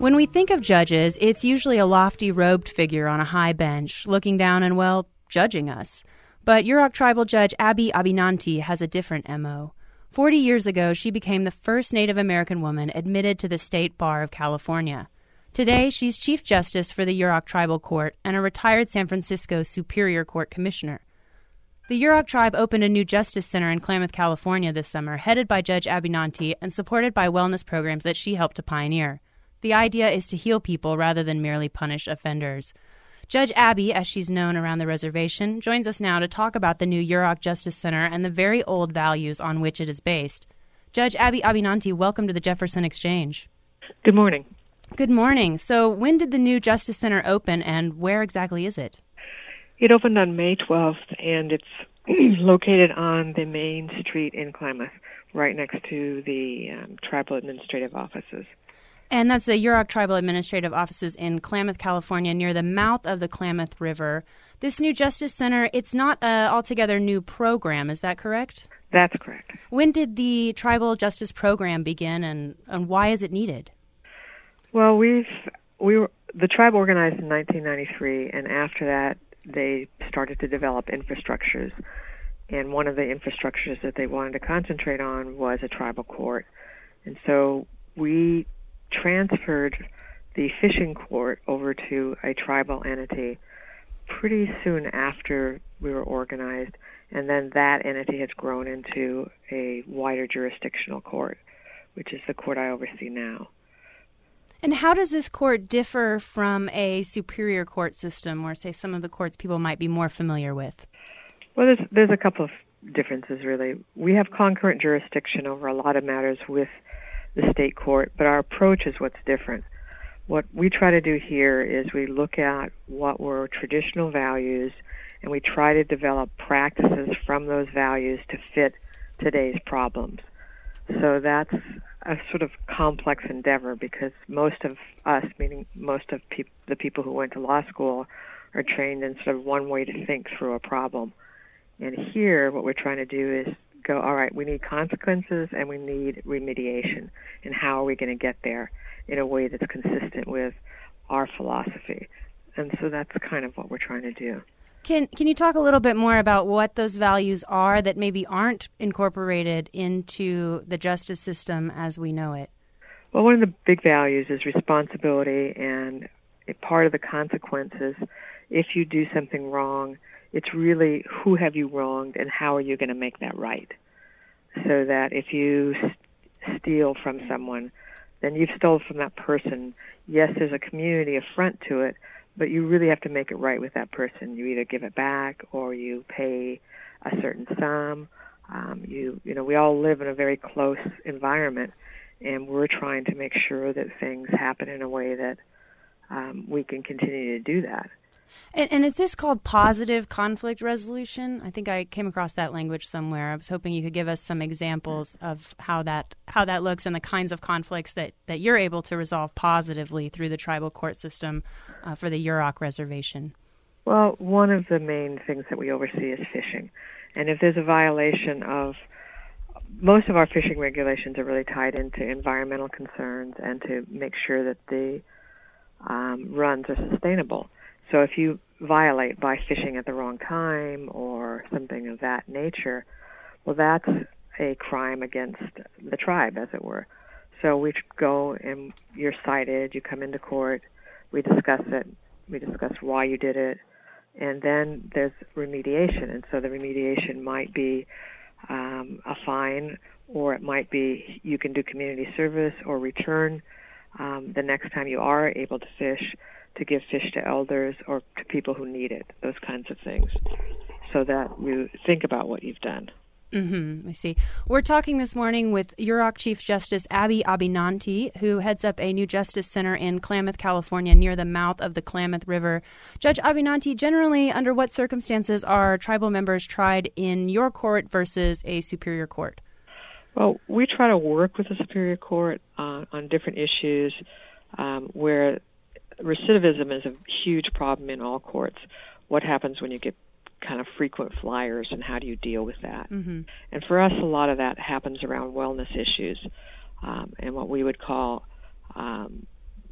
When we think of judges, it's usually a lofty robed figure on a high bench, looking down and, well, judging us. But Yurok tribal judge Abby Abinanti has a different MO. 40 years ago, she became the first Native American woman admitted to the State Bar of California. Today, she's Chief Justice for the Yurok Tribal Court and a retired San Francisco Superior Court Commissioner. The Yurok tribe opened a new justice center in Klamath, California this summer, headed by Judge Abinanti and supported by wellness programs that she helped to pioneer. The idea is to heal people rather than merely punish offenders. Judge Abby, as she's known around the reservation, joins us now to talk about the new Yurok Justice Center and the very old values on which it is based. Judge Abby Abinanti, welcome to the Jefferson Exchange. Good morning. Good morning. So when did the new Justice Center open and where exactly is it? It opened on May 12th, and it's located on the main street in Klamath, right next to the tribal administrative offices. And that's the Yurok Tribal Administrative Offices in Klamath, California, near the mouth of the Klamath River. This new Justice Center, it's not an altogether new program, is that correct? That's correct. When did the Tribal Justice Program begin, and why is it needed? Well, the tribe organized in 1993, and after that, they started to develop infrastructures. And one of the infrastructures that they wanted to concentrate on was a tribal court. And so we transferred the fishing court over to a tribal entity pretty soon after we were organized, and then that entity has grown into a wider jurisdictional court, which is the court I oversee now. And how does this court differ from a superior court system, or say some of the courts people might be more familiar with? Well, there's a couple of differences, really. We have concurrent jurisdiction over a lot of matters with the state court, but our approach is what's different. What we try to do here is we look at what were traditional values, and we try to develop practices from those values to fit today's problems. So that's a sort of complex endeavor, because most of us, meaning most of the people who went to law school, are trained in sort of one way to think through a problem. And here, what we're trying to do is go, all right, we need consequences and we need remediation. And how are we going to get there in a way that's consistent with our philosophy? And so that's kind of what we're trying to do. Can you talk a little bit more about what those values are that maybe aren't incorporated into the justice system as we know it? Well, one of the big values is responsibility, and part of the consequences, if you do something wrong, it's really who have you wronged and how are you going to make that right? So that if you steal from someone, then you've stolen from that person. Yes, there's a community affront to it, but you really have to make it right with that person. You either give it back or you pay a certain sum. We all live in a very close environment, and we're trying to make sure that things happen in a way that we can continue to do that. And is this called positive conflict resolution? I think I came across that language somewhere. I was hoping you could give us some examples of how that looks and the kinds of conflicts that you're able to resolve positively through the tribal court system for the Yurok reservation. Well, one of the main things that we oversee is fishing. And if there's a violation of, most of our fishing regulations are really tied into environmental concerns and to make sure that the runs are sustainable. So if you violate by fishing at the wrong time or something of that nature, well, that's a crime against the tribe, as it were. So we go and you're cited, you come into court, we discuss it, we discuss why you did it, and then there's remediation. And so the remediation might be a fine, or it might be you can do community service or return the next time you are able to fish, to give fish to elders or to people who need it, those kinds of things, so that you think about what you've done. I see. We're talking this morning with Yurok Chief Justice Abby Abinanti, who heads up a new justice center in Klamath, California, near the mouth of the Klamath River. Judge Abinanti, generally, under what circumstances are tribal members tried in your court versus a superior court? Well, we try to work with the superior court on different issues where recidivism is a huge problem in all courts. What happens when you get kind of frequent flyers, and how do you deal with that? And for us, a lot of that happens around wellness issues and what we would call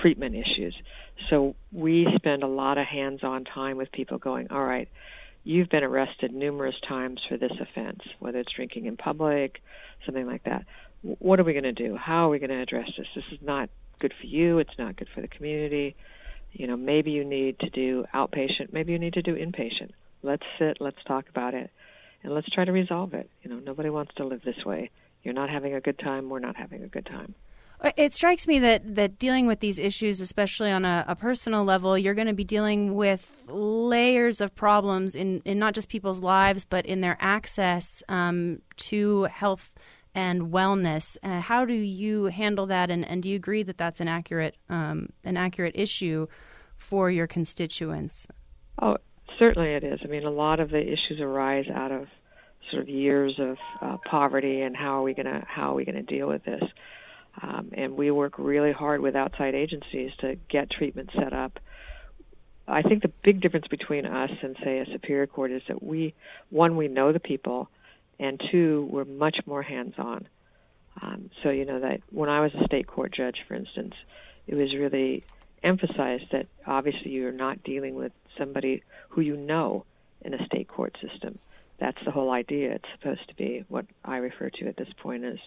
treatment issues. So we spend a lot of hands-on time with people going, all right, you've been arrested numerous times for this offense, whether it's drinking in public, something like that. What are we going to do? How are we going to address this? This is not good for you. It's not good for the community. Maybe you need to do outpatient. Maybe you need to do inpatient. Let's sit. Let's talk about it. And let's try to resolve it. Nobody wants to live this way. You're not having a good time. We're not having a good time. It strikes me that dealing with these issues, especially on a personal level, you're going to be dealing with layers of problems in not just people's lives, but in their access to health and wellness. How do you handle that, and do you agree that that's an accurate issue for your constituents? Oh, certainly it is. I mean, a lot of the issues arise out of sort of years of poverty, and how are we going to deal with this? And we work really hard with outside agencies to get treatment set up. I think the big difference between us and, say, a Superior Court is that we know the people, and two, we're much more hands-on. So that when I was a state court judge, for instance, it was really emphasized that obviously you're not dealing with somebody who you know in a state court system. That's the whole idea. It's supposed to be what I refer to at this point as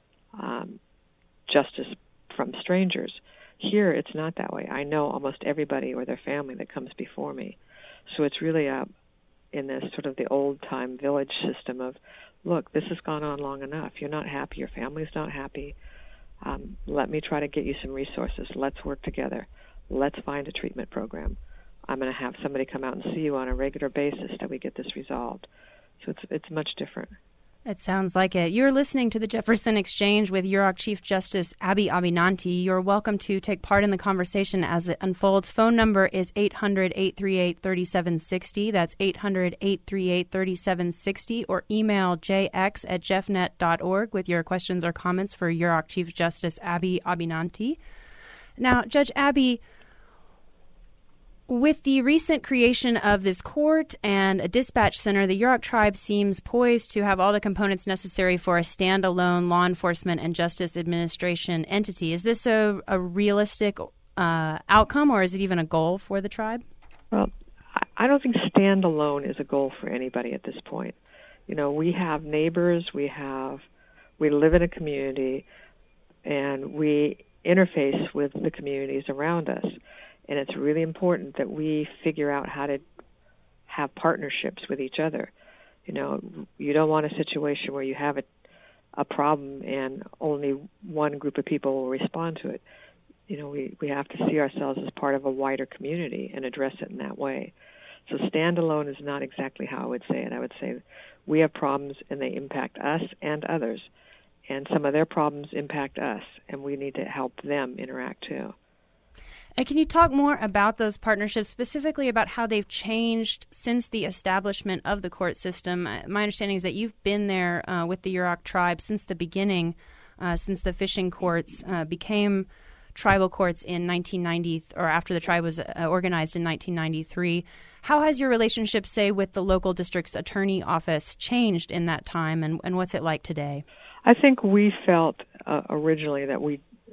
justice from strangers. Here, it's not that way. I know almost everybody or their family that comes before me. So it's really in this sort of the old-time village system of, look, this has gone on long enough. You're not happy. Your family's not happy. Let me try to get you some resources. Let's work together. Let's find a treatment program. I'm going to have somebody come out and see you on a regular basis that we get this resolved. So it's much different. It sounds like it. You're listening to the Jefferson Exchange with Yurok Chief Justice Abby Abbinanti. You're welcome to take part in the conversation as it unfolds. Phone number is 800-838-3760. That's 800-838-3760. Or email jx@jeffnet.org with your questions or comments for Yurok Chief Justice Abby Abbinanti. Now, Judge Abby, with the recent creation of this court and a dispatch center, the Yurok tribe seems poised to have all the components necessary for a standalone law enforcement and justice administration entity. Is this a realistic outcome, or is it even a goal for the tribe? Well, I don't think standalone is a goal for anybody at this point. We have neighbors, we live in a community, and we interface with the communities around us. And it's really important that we figure out how to have partnerships with each other. You don't want a situation where you have a problem and only one group of people will respond to it. We have to see ourselves as part of a wider community and address it in that way. So standalone is not exactly how I would say it. I would say we have problems and they impact us and others. And some of their problems impact us, and we need to help them interact too. And can you talk more about those partnerships, specifically about how they've changed since the establishment of the court system? My understanding is that you've been there with the Yurok tribe since the beginning, since the fishing courts became tribal courts in 1990, or after the tribe was organized in 1993. How has your relationship, say, with the local district's attorney office changed in that time, and what's it like today? I think we felt originally that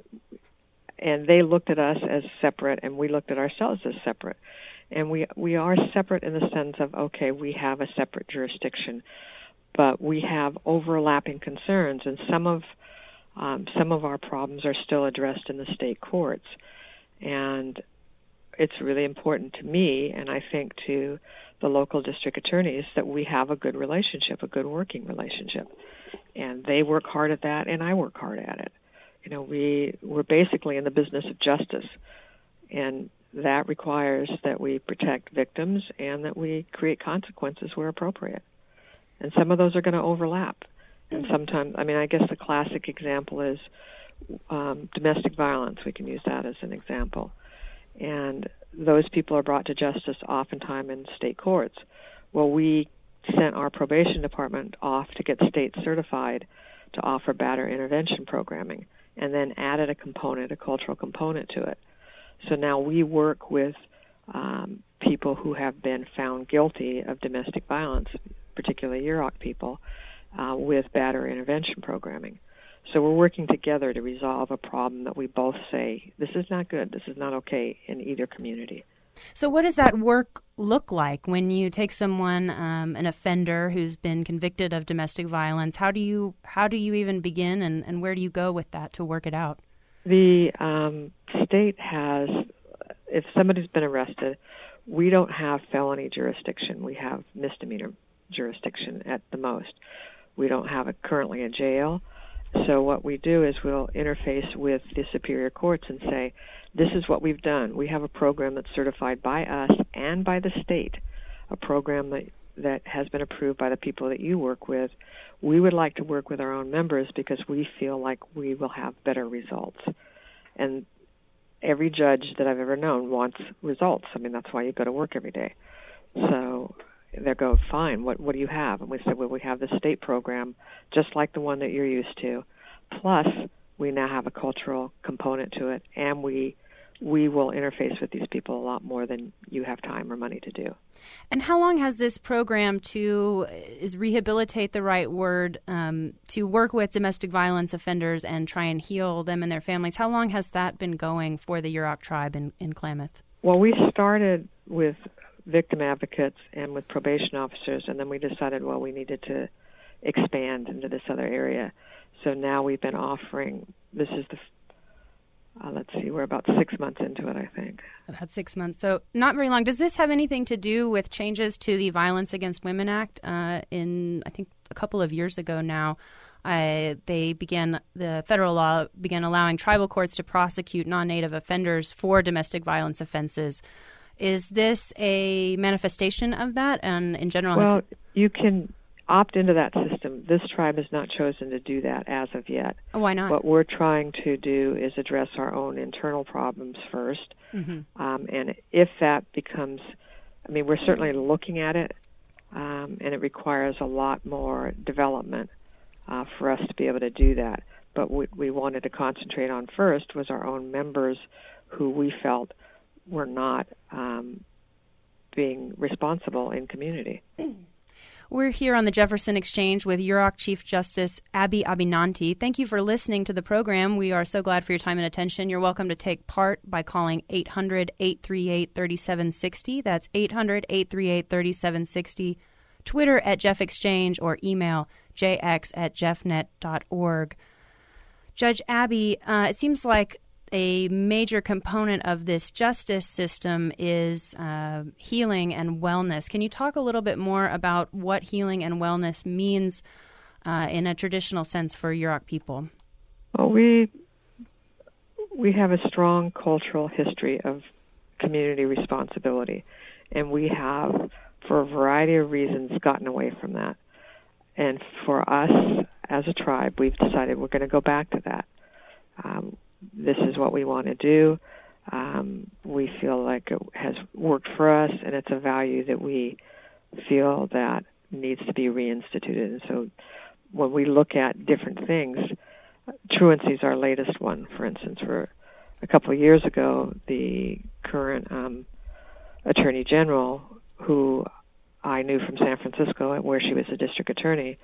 and they looked at us as separate, and we looked at ourselves as separate. And we are separate in the sense of, okay, we have a separate jurisdiction, but we have overlapping concerns, and some of our problems are still addressed in the state courts. And it's really important to me, and I think to the local district attorneys, that we have a good relationship, a good working relationship. And they work hard at that, and I work hard at it. We're basically in the business of justice, and that requires that we protect victims and that we create consequences where appropriate. And some of those are going to overlap. And sometimes, I guess the classic example is domestic violence. We can use that as an example. And those people are brought to justice oftentimes in state courts. Well, we sent our probation department off to get state certified to offer batterer intervention programming, and then added a cultural component to it. So now we work with people who have been found guilty of domestic violence, particularly Yurok people, with batterer intervention programming. So we're working together to resolve a problem that we both say, this is not good, this is not okay in either community. So what does that work look like when you take someone, an offender who's been convicted of domestic violence? How do you even begin, and where do you go with that to work it out? The state has, if somebody's been arrested, we don't have felony jurisdiction. We have misdemeanor jurisdiction at the most. We don't have currently a jail. So what we do is we'll interface with the superior courts and say, this is what we've done. We have a program that's certified by us and by the state, a program that has been approved by the people that you work with. We would like to work with our own members because we feel like we will have better results. And every judge that I've ever known wants results. I mean, that's why you go to work every day. So they go, fine, what do you have? And we said, well, we have the state program, just like the one that you're used to. Plus, we now have a cultural component to it, and we will interface with these people a lot more than you have time or money to do. And how long has this program is rehabilitate the right word, to work with domestic violence offenders and try and heal them and their families? How long has that been going for the Yurok tribe in Klamath? Well, we started with victim advocates and with probation officers, and then we decided, well, we needed to expand into this other area. So now we've been offering, this is we're about 6 months into it, I think. About 6 months. So not very long. Does this have anything to do with changes to the Violence Against Women Act in, I think, a couple of years ago now? The federal law began allowing tribal courts to prosecute non-native offenders for domestic violence offenses. Is this a manifestation of that? And in general, well, you can opt into that system. This tribe has not chosen to do that as of yet. Why not? What we're trying to do is address our own internal problems first. Mm-hmm. And if that becomes, we're certainly looking at it, and it requires a lot more development for us to be able to do that. But what we wanted to concentrate on first was our own members who we felt were not being responsible in community. We're here on the Jefferson Exchange with Yurok Chief Justice Abby Abinanti. Thank you for listening to the program. We are so glad for your time and attention. You're welcome to take part by calling 800-838-3760. That's 800-838-3760. Twitter at Jeff Exchange or email jx@jeffnet.org. Judge Abby, it seems like a major component of this justice system is healing and wellness. Can you talk a little bit more about what healing and wellness means in a traditional sense for Yurok people? Well, we have a strong cultural history of community responsibility, and we have, for a variety of reasons, gotten away from that. And for us as a tribe, we've decided we're going to go back to that. This is what we want to do. We feel like it has worked for us, and it's a value that we feel that needs to be reinstituted. And so when we look at different things, truancy is our latest one. For instance, for a couple of years ago, the current Attorney General, who I knew from San Francisco, where she was a district attorney,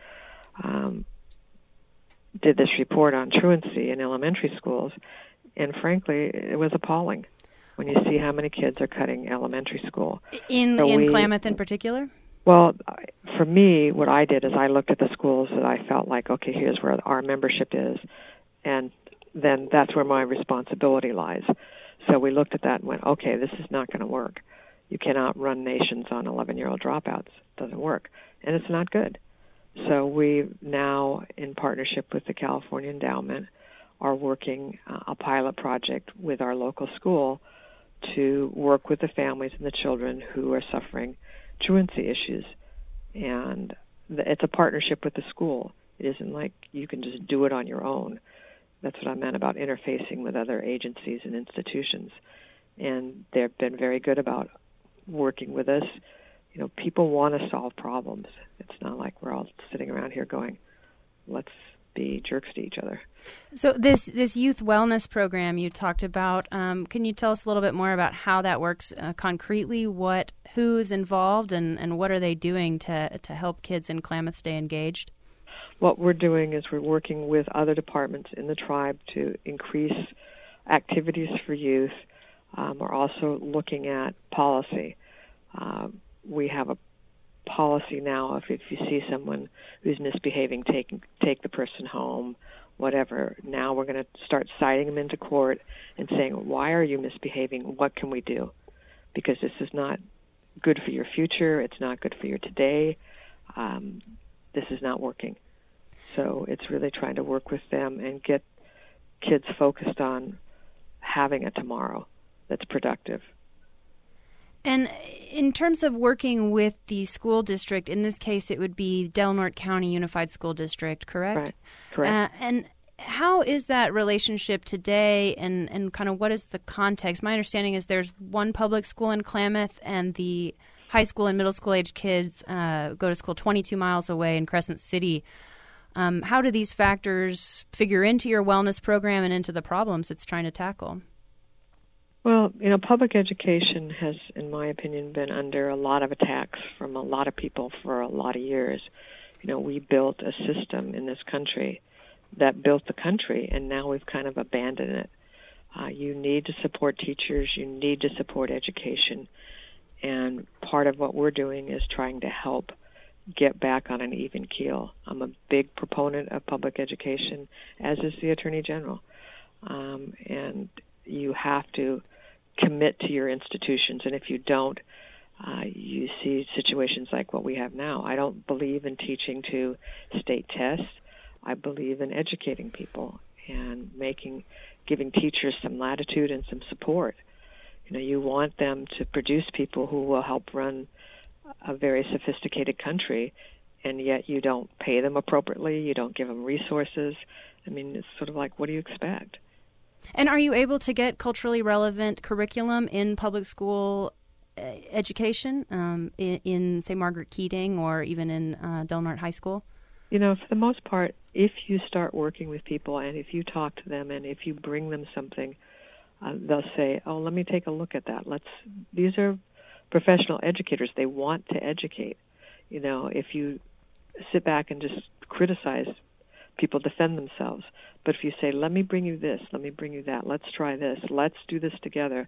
did this report on truancy in elementary schools, and frankly, it was appalling when you see how many kids are cutting elementary school. In Klamath in particular? Well, for me, what I did is I looked at the schools that I felt like, okay, here's where our membership is, and then that's where my responsibility lies. So we looked at that and went, okay, this is not going to work. You cannot run nations on 11-year-old dropouts. It doesn't work, and it's not good. So we now, in partnership with the California Endowment, are working a pilot project with our local school to work with the families and the children who are suffering truancy issues. And it's a partnership with the school. It isn't like you can just do it on your own. That's what I meant about interfacing with other agencies and institutions. And they've been very good about working with us. You know, people want to solve problems. It's not like we're all sitting around here going, let's be jerks to each other. So this youth wellness program you talked about, can you tell us a little bit more about how that works concretely? Who's involved and what are they doing to help kids in Klamath stay engaged? what we're doing is we're working with other departments in the tribe to increase activities for youth. We're also looking at policy. We have a policy now if you see someone who's misbehaving, take the person home, whatever. Now we're going to start citing them into court and saying, why are you misbehaving? What can we do? Because this is not good for your future. It's not good for your today. This is not working. So it's really trying to work with them and get kids focused on having a tomorrow that's productive. And in terms of working with the school district, in this case it would be Del Norte County Unified School District, correct? Right, correct. And how is that relationship today, and kind of what is the context? My understanding is there's one public school in Klamath, and the high school and middle school age kids go to school 22 miles away in Crescent City. How do these factors figure into your wellness program and into the problems it's trying to tackle? Well, public education has, in my opinion, been under a lot of attacks from a lot of people for a lot of years. We built a system in this country that built the country, and now we've kind of abandoned it. You need to support teachers. You need to support education. And part of what we're doing is trying to help get back on an even keel. I'm a big proponent of public education, as is the Attorney General. And you have to commit to your institutions, and if you don't, you see situations like what we have now. I don't believe in teaching to state tests. I believe in educating people and giving teachers some latitude and some support. You want them to produce people who will help run a very sophisticated country, and yet you don't pay them appropriately, you don't give them resources. It's sort of like, what do you expect? And are you able to get culturally relevant curriculum in public school education in, say, Margaret Keating or even in Del Norte High School? For the most part, if you start working with people and if you talk to them and if you bring them something, they'll say, oh, let me take a look at that. These are professional educators. They want to educate. If you sit back and just criticize, people defend themselves. But if you say, let me bring you this, let me bring you that, let's try this, let's do this together,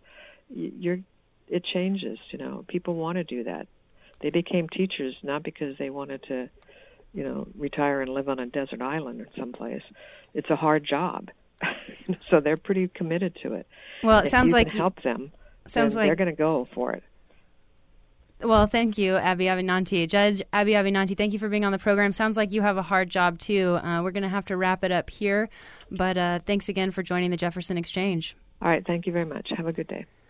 it changes. People want to do that. They became teachers not because they wanted to, retire and live on a desert island or someplace. It's a hard job. So they're pretty committed to it. Well, it sounds like you can help them, sounds like they're going to go for it. Well, thank you, Abby Avenatti. Judge Abby Avenatti, thank you for being on the program. Sounds like you have a hard job, too. We're going to have to wrap it up here, but thanks again for joining the Jefferson Exchange. All right, thank you very much. Have a good day.